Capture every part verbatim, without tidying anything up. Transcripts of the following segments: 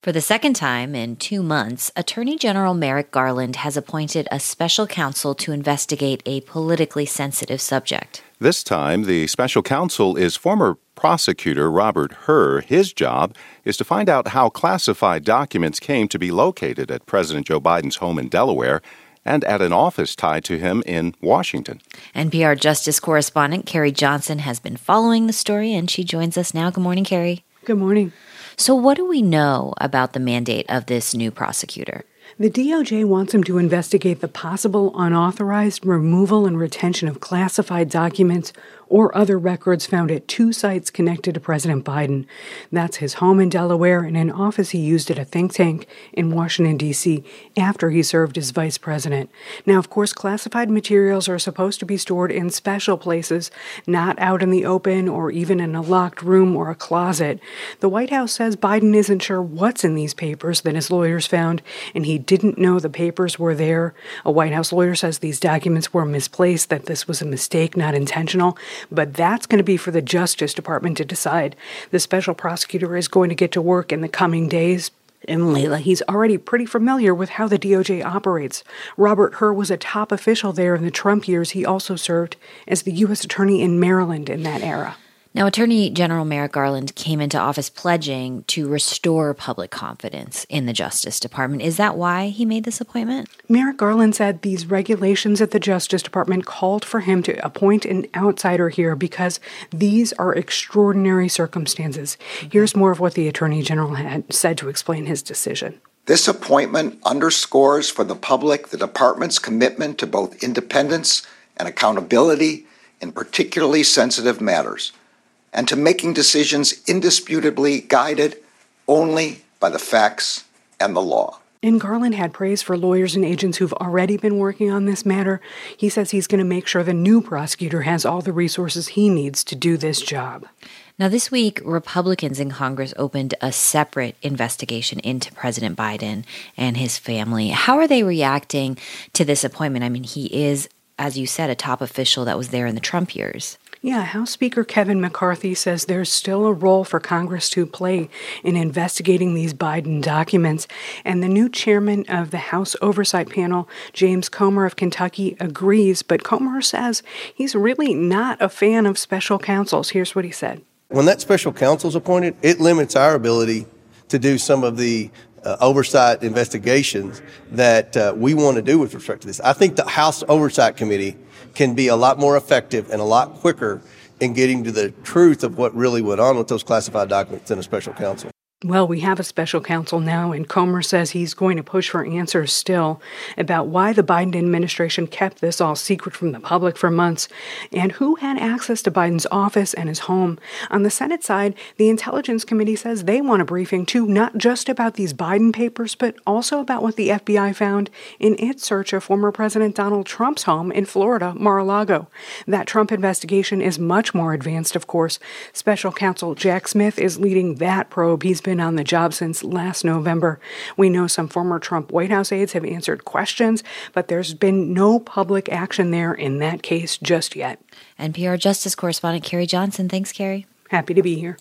For the second time in two months, Attorney General Merrick Garland has appointed a special counsel to investigate a politically sensitive subject. This time, the special counsel is former prosecutor Robert Hur. His job is to find out how classified documents came to be located at President Joe Biden's home in Delaware and at an office tied to him in Washington. N P R Justice correspondent Carrie Johnson has been following the story, and she joins us now. Good morning, Carrie. Good morning. So what do we know about the mandate of this new prosecutor? The D O J wants him to investigate the possible unauthorized removal and retention of classified documents or other records found at two sites connected to President Biden. That's his home in Delaware and an office he used at a think tank in Washington, D C after he served as vice president. Now, of course, classified materials are supposed to be stored in special places, not out in the open or even in a locked room or a closet. The White House says Biden isn't sure what's in these papers that his lawyers found, and he didn't know the papers were there. A White House lawyer says these documents were misplaced, that this was a mistake, not intentional. But that's going to be for the Justice Department to decide. The special prosecutor is going to get to work in the coming days. And Layla, he's already pretty familiar with how the D O J operates. Robert Hur was a top official there in the Trump years. He also served as the U S attorney in Maryland in that era. Now, Attorney General Merrick Garland came into office pledging to restore public confidence in the Justice Department. Is that why he made this appointment? Merrick Garland said these regulations at the Justice Department called for him to appoint an outsider here because these are extraordinary circumstances. Here's more of what the Attorney General had said to explain his decision. This appointment underscores for the public the Department's commitment to both independence and accountability in particularly sensitive matters, and to making decisions indisputably guided only by the facts and the law. And Garland had praise for lawyers and agents who've already been working on this matter. He says he's going to make sure the new prosecutor has all the resources he needs to do this job. Now, this week, Republicans in Congress opened a separate investigation into President Biden and his family. How are they reacting to this appointment? I mean, he is, as you said, a top official that was there in the Trump years. Yeah, House Speaker Kevin McCarthy says there's still a role for Congress to play in investigating these Biden documents. And the new chairman of the House Oversight Panel, James Comer of Kentucky, agrees. But Comer says he's really not a fan of special counsels. Here's what he said. When that special counsel is appointed, it limits our ability to do some of the uh, oversight investigations that uh, we want to do with respect to this. I think the House Oversight Committee can be a lot more effective and a lot quicker in getting to the truth of what really went on with those classified documents than a special counsel. Well, we have a special counsel now, and Comer says he's going to push for answers still about why the Biden administration kept this all secret from the public for months and who had access to Biden's office and his home. On the Senate side, the Intelligence Committee says they want a briefing, too, not just about these Biden papers, but also about what the F B I found in its search of former President Donald Trump's home in Florida, Mar-a-Lago. That Trump investigation is much more advanced, of course. Special counsel Jack Smith is leading that probe. He's been on the job since last November. We know some former Trump White House aides have answered questions, but there's been no public action there in that case just yet. N P R Justice correspondent Carrie Johnson. Thanks, Carrie. Happy to be here.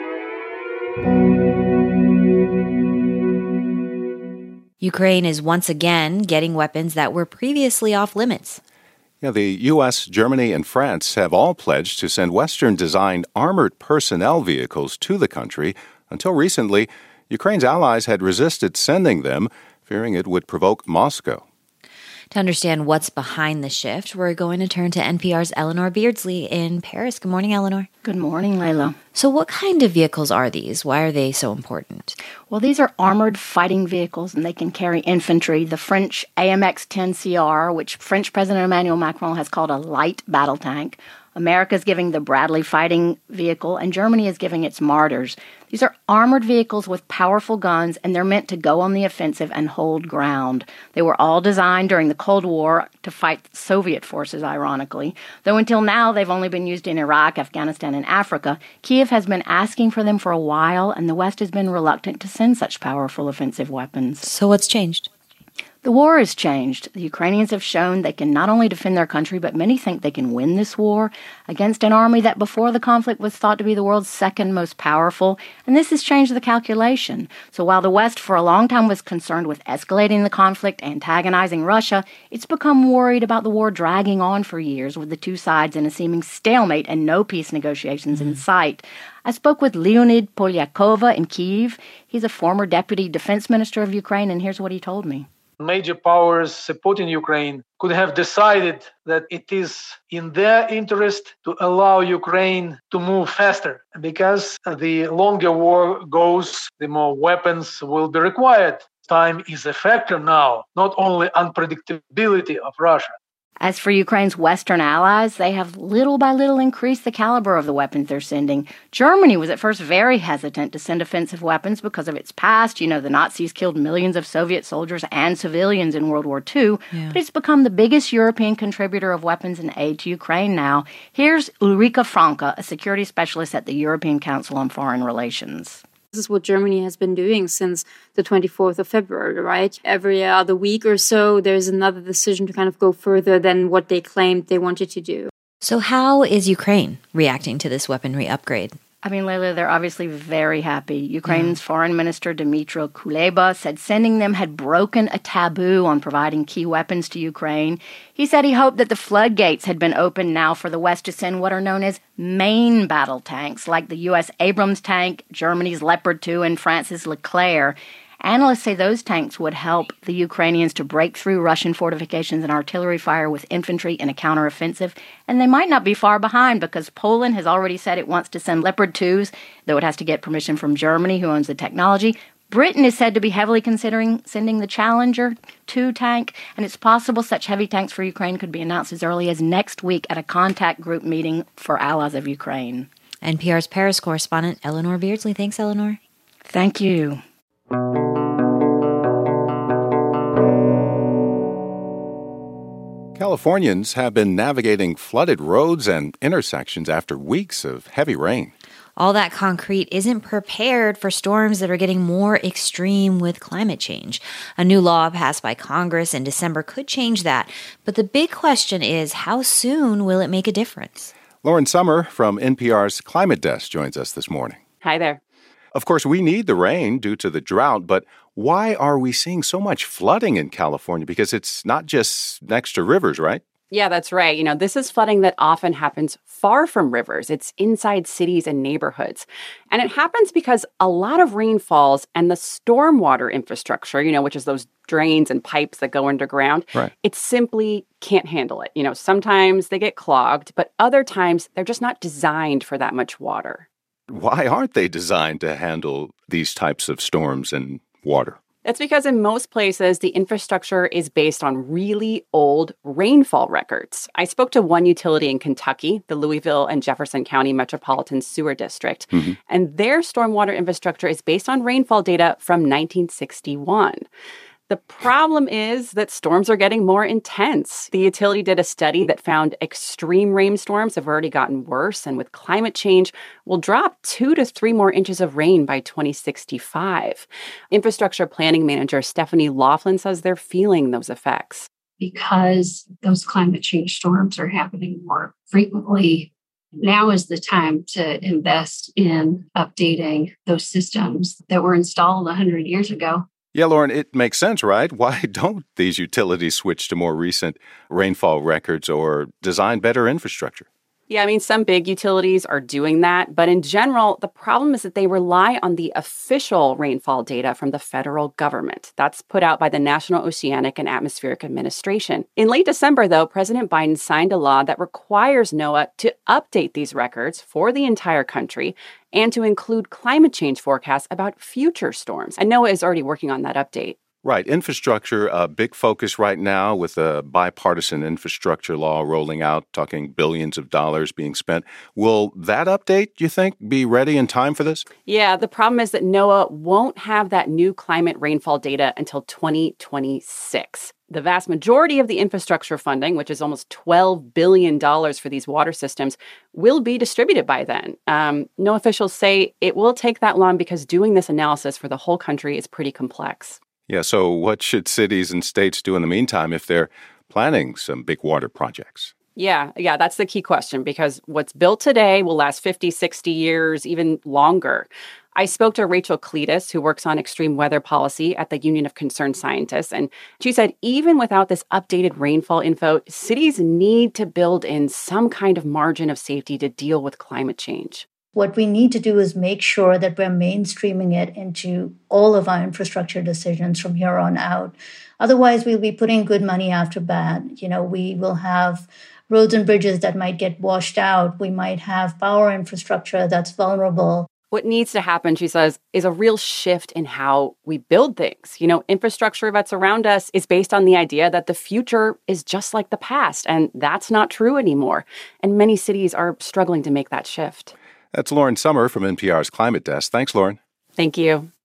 Ukraine is once again getting weapons that were previously off limits. Yeah, the U S, Germany, and France have all pledged to send Western-designed armored personnel vehicles to the country. Until recently, Ukraine's allies had resisted sending them, fearing it would provoke Moscow. To understand what's behind the shift, we're going to turn to N P R's Eleanor Beardsley in Paris. Good morning, Eleanor. Good morning, Layla. So what kind of vehicles are these? Why are they so important? Well, these are armored fighting vehicles, and they can carry infantry. The French A M X ten C R, which French President Emmanuel Macron has called a light battle tank. America is giving the Bradley fighting vehicle, and Germany is giving its Martyrs. These are armored vehicles with powerful guns, and they're meant to go on the offensive and hold ground. They were all designed during the Cold War to fight Soviet forces, ironically. Though until now, they've only been used in Iraq, Afghanistan, and Africa. Kiev has been asking for them for a while, and the West has been reluctant to send such powerful offensive weapons. So what's changed? The war has changed. The Ukrainians have shown they can not only defend their country, but many think they can win this war against an army that before the conflict was thought to be the world's second most powerful, and this has changed the calculation. So while the West for a long time was concerned with escalating the conflict, antagonizing Russia, it's become worried about the war dragging on for years with the two sides in a seeming stalemate and no peace negotiations mm. in sight. I spoke with Leonid Polyakova in Kyiv. He's a former deputy defense minister of Ukraine, and here's what he told me. Major powers supporting Ukraine could have decided that it is in their interest to allow Ukraine to move faster. Because the longer war goes, the more weapons will be required. Time is a factor now, not only unpredictability of Russia. As for Ukraine's Western allies, they have little by little increased the caliber of the weapons they're sending. Germany was at first very hesitant to send offensive weapons because of its past. You know, the Nazis killed millions of Soviet soldiers and civilians in World War Two. Yeah. But it's become the biggest European contributor of weapons and aid to Ukraine now. Here's Ulrika Franke, a security specialist at the European Council on Foreign Relations. This is what Germany has been doing since the twenty-fourth of February, right? Every other week or so, there's another decision to kind of go further than what they claimed they wanted to do. So how is Ukraine reacting to this weaponry upgrade? I mean, Layla, they're obviously very happy. Ukraine's yeah. Foreign Minister Dmytro Kuleba said sending them had broken a taboo on providing key weapons to Ukraine. He said he hoped that the floodgates had been opened now for the West to send what are known as main battle tanks, like the U S Abrams tank, Germany's Leopard two, and France's Leclerc. Analysts say those tanks would help the Ukrainians to break through Russian fortifications and artillery fire with infantry in a counteroffensive. And they might not be far behind because Poland has already said it wants to send Leopard twos, though it has to get permission from Germany, who owns the technology. Britain is said to be heavily considering sending the Challenger two tank, and it's possible such heavy tanks for Ukraine could be announced as early as next week at a contact group meeting for allies of Ukraine. N P R's Paris correspondent Eleanor Beardsley. Thanks, Eleanor. Thank you. Californians have been navigating flooded roads and intersections after weeks of heavy rain. All that concrete isn't prepared for storms that are getting more extreme with climate change. A new law passed by Congress in December could change that. But the big question is, how soon will it make a difference? Lauren Sommer from N P R's Climate Desk joins us this morning. Hi there. Of course, we need the rain due to the drought, but why are we seeing so much flooding in California? Because it's not just next to rivers, right? Yeah, that's right. You know, this is flooding that often happens far from rivers. It's inside cities and neighborhoods. And it happens because a lot of rain falls and the stormwater infrastructure, you know, which is those drains and pipes that go underground, right. It simply can't handle it. You know, sometimes they get clogged, but other times they're just not designed for that much water. Why aren't they designed to handle these types of storms and water? That's because in most places, the infrastructure is based on really old rainfall records. I spoke to one utility in Kentucky, the Louisville and Jefferson County Metropolitan Sewer District, mm-hmm. and their stormwater infrastructure is based on rainfall data from nineteen sixty-one. The problem is that storms are getting more intense. The utility did a study that found extreme rainstorms have already gotten worse, and with climate change, will drop two to three more inches of rain by twenty sixty-five. Infrastructure planning manager Stephanie Laughlin says they're feeling those effects. Because those climate change storms are happening more frequently, now is the time to invest in updating those systems that were installed one hundred years ago. Yeah, Lauren, it makes sense, right? Why don't these utilities switch to more recent rainfall records or design better infrastructure? Yeah, I mean, some big utilities are doing that. But in general, the problem is that they rely on the official rainfall data from the federal government. That's put out by the National Oceanic and Atmospheric Administration. In late December, though, President Biden signed a law that requires NOAA to update these records for the entire country and to include climate change forecasts about future storms. And NOAA is already working on that update. Right. Infrastructure, a big focus right now with a bipartisan infrastructure law rolling out, talking billions of dollars being spent. Will that update, you think, be ready in time for this? Yeah, the problem is that NOAA won't have that new climate rainfall data until twenty twenty-six. The vast majority of the infrastructure funding, which is almost twelve billion dollars for these water systems, will be distributed by then. Um, no officials say it will take that long because doing this analysis for the whole country is pretty complex. Yeah, so what should cities and states do in the meantime if they're planning some big water projects? Yeah, yeah, that's the key question, because what's built today will last fifty, sixty years, even longer. I spoke to Rachel Cletus, who works on extreme weather policy at the Union of Concerned Scientists, and she said even without this updated rainfall info, cities need to build in some kind of margin of safety to deal with climate change. What we need to do is make sure that we're mainstreaming it into all of our infrastructure decisions from here on out. Otherwise, we'll be putting good money after bad. You know, we will have roads and bridges that might get washed out. We might have power infrastructure that's vulnerable. What needs to happen, she says, is a real shift in how we build things. You know, infrastructure that's around us is based on the idea that the future is just like the past, and that's not true anymore. And many cities are struggling to make that shift. That's Lauren Sommer from N P R's Climate Desk. Thanks, Lauren. Thank you.